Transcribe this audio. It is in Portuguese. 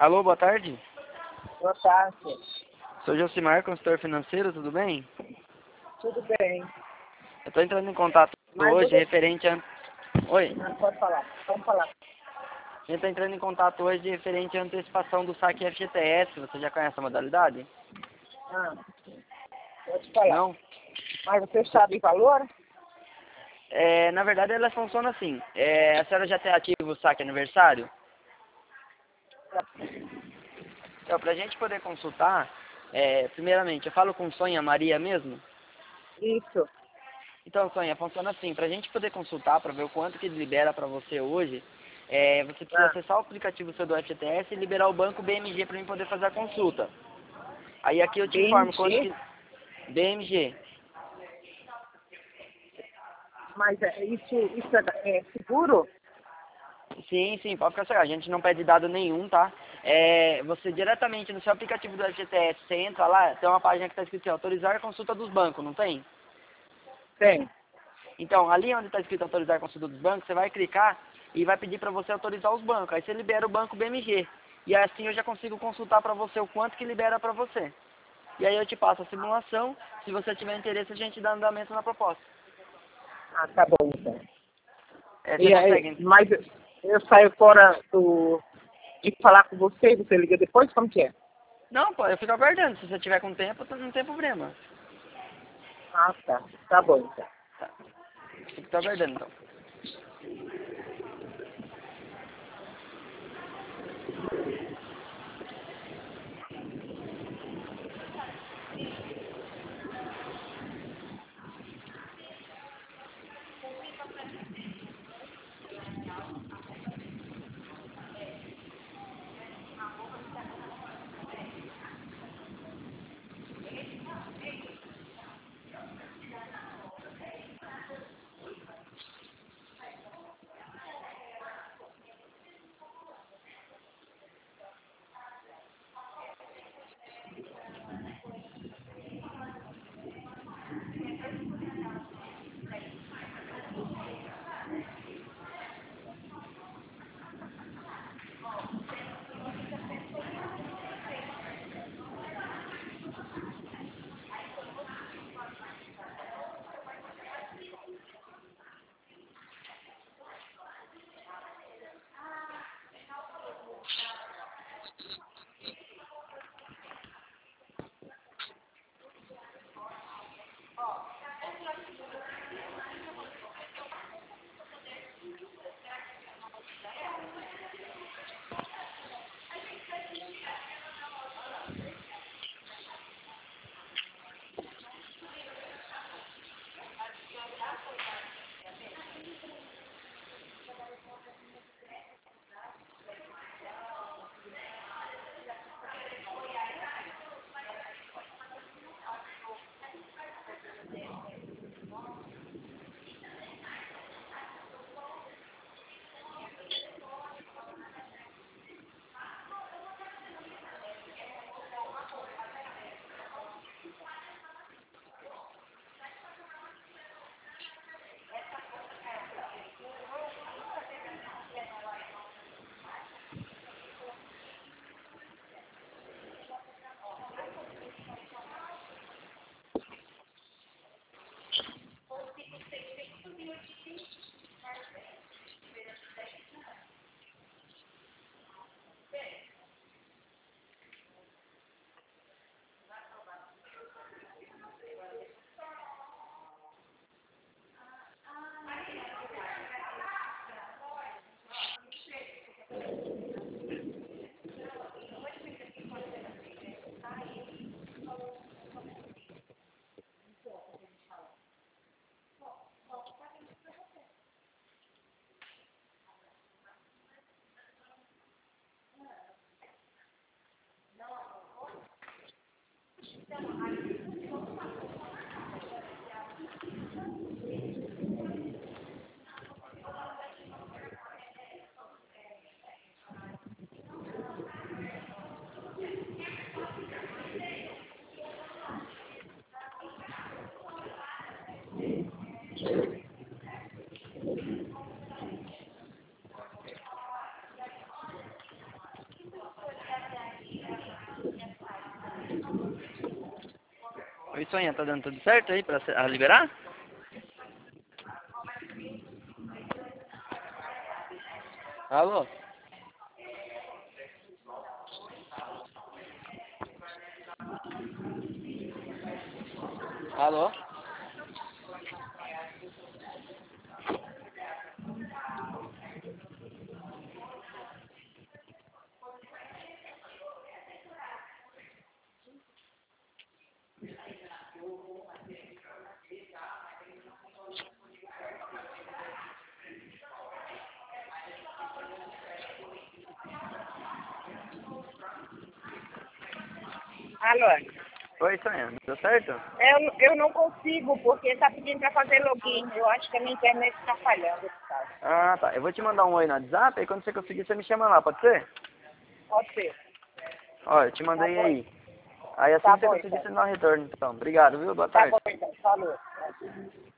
Alô, boa tarde. Boa tarde. Sou Josimar, consultor financeiro, tudo bem? Tudo bem. Eu estou entrando em contato hoje referente a... Oi? Não, pode falar. Vamos falar. A gente está entrando em contato hoje referente à antecipação do saque FGTS. Você já conhece a modalidade? Pode falar. Não? Mas você sabe o valor? Na verdade, ela funciona assim. A senhora já tem ativo o saque aniversário? Então, para a gente poder consultar, primeiramente, eu falo com Sônia Maria mesmo? Isso. Então, Sônia, funciona assim. Para a gente poder consultar, para ver o quanto que libera para você hoje, você precisa acessar o aplicativo seu do FGTS e liberar o banco BMG para mim poder fazer a consulta. Aí aqui eu te informo quanto que... BMG. Mas isso é seguro? Sim, sim, pode ficar certo. A gente não pede dado nenhum, tá? Você diretamente no seu aplicativo do FGTS, você entra lá, tem uma página que está escrito assim, autorizar a consulta dos bancos, não tem? Tem. Então, ali onde está escrito autorizar a consulta dos bancos, você vai clicar e vai pedir para você autorizar os bancos. Aí você libera o banco BMG. E assim eu já consigo consultar para você o quanto que libera para você. E aí eu te passo a simulação. Se você tiver interesse, a gente dá andamento na proposta. Ah, tá bom, então. Você consegue? Mas eu saio fora de falar com você e você liga depois? Como que é? Não, pô, eu fico aguardando. Se você tiver com tempo, não tem problema. Ah, tá. Tá bom, então. Tá. Fico aguardando, então. Oi, Sonha, tá dando tudo certo aí pra liberar? Alô? Alô? Alô? Oi, Sonha, deu certo? Eu não consigo, porque está pedindo para fazer login. Eu acho que a minha internet está falhando. Tá? Ah, tá. Eu vou te mandar um oi no WhatsApp, aí quando você conseguir, você me chama lá, pode ser? Pode ser. Ó, eu te Tá mandei bom, aí. Aí assim tá que você bom conseguir, então. você me dá um retorno, então. Obrigado, viu? Boa Tá tarde. bom então. Falou.